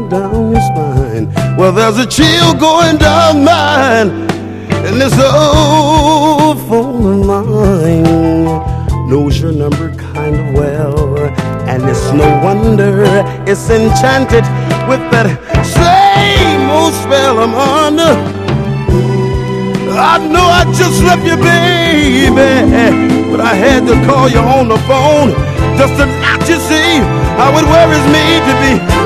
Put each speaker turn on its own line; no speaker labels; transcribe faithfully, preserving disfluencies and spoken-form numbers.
down your spine. Well, there's a chill going down mine. And this old phone of mine knows your number kind of well. And it's no wonder it's enchanted with that same old spell I'm under. I know I just left you, baby, but I had to call you on the phone just to let you see how it worries me to be